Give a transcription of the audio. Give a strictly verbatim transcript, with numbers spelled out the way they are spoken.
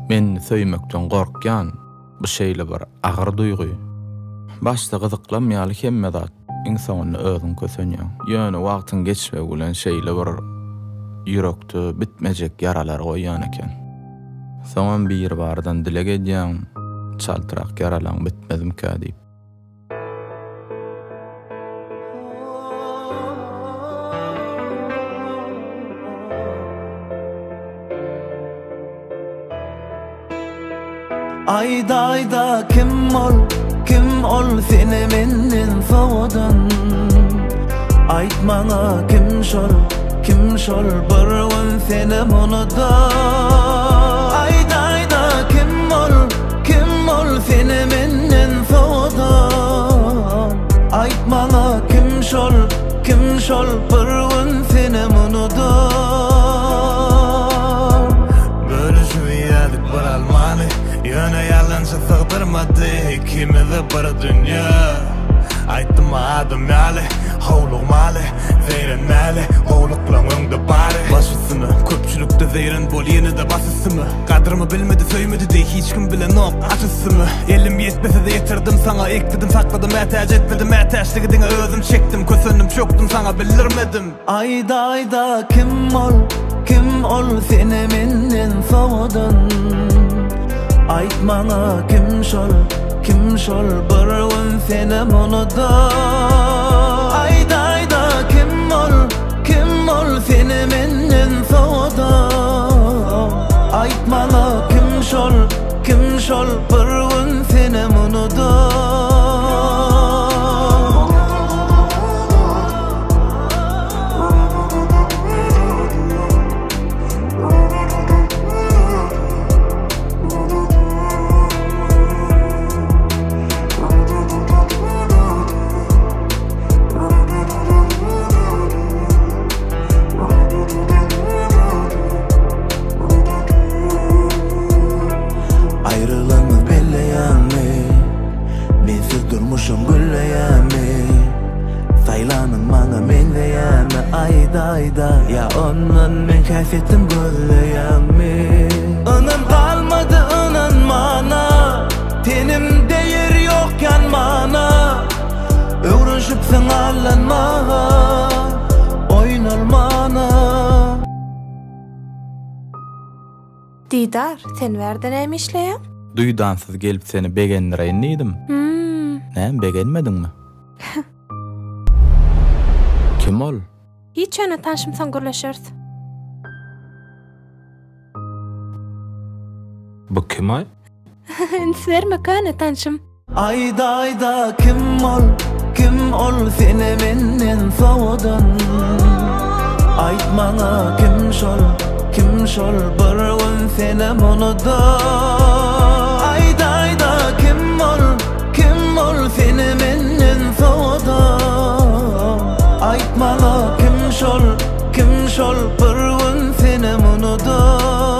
Men söýmekden gorkýan bu şeýle bir agyr duýgy. Başda gyzyklanmaýaly hemme zat insanyny özüň kösenýär. Ýöne wagtyň geçmegi bilen şeýle bir ýürekde bitmejek ýaralar goýýan eken. Soňam bir bardan dile gedýän çaltyrak ýaralar bitmezimkä diýip. Ayda ayda kim ol, kim ol seni menden soğudan. Aytmaňa kim şol, kim şol bir gün seni munuda. Ayda ayda kim ol, kim ol seni menden soğudan. Aytmaňa kim şol, kim şol bir gün seni munuda. Bölüşmeýälik bir almany Ýöne ýalança sygdyrmady ikimizi bir dünýä. Aýtdym adam ýaly, howlugmaly, zeyrenmäli, gowluklan öňde bary. Başysyny köpçülükde zeyren bolýany-da basysymy. Gadrymy bilmedi, söýmedi diýip hiç kim bilen ok açysymy. Elim ýetmese de ýetirdim saňa, ekdidim, sakladym, ätäç etmedim, ätäçligiňe özüm çekdim, kösendim, çökdüm saňa bildirmedim. Ayda ayda kim ol, kim ol seni menden soğudan. Aytmaňa kim şol, kim şol bir gün seni munuda. Ayda ayda kim ol, kim ol seni menden soğuda. Aytmaňa kim şol, kim şol bir gün seni munuda. Ayda ayda ya onun men käfetim gözleýärmi. Anam kalmadı anan mana, tenimde yer ýokkan mana. Öwrüşip sen allanma, oýnalmana. Didar, sen berden näme işleýär? Duýdansyz gelip seni begendireýin diýdim. Hmm. Näme begenmediňmi? Kim ol? Hiç öne tanışmsan görleşeriz. Bu kim ay? Serme köne tanışım. Ayda ayda kim ol, kim ol seni menden soğudan. Aytmaňa kim şol, kim şol bir gün seni munuda. Ayda ayda kim ol, kim ol seni menden soğudan. Aytmaňa kim şol, kim şol bir gün seni munuda.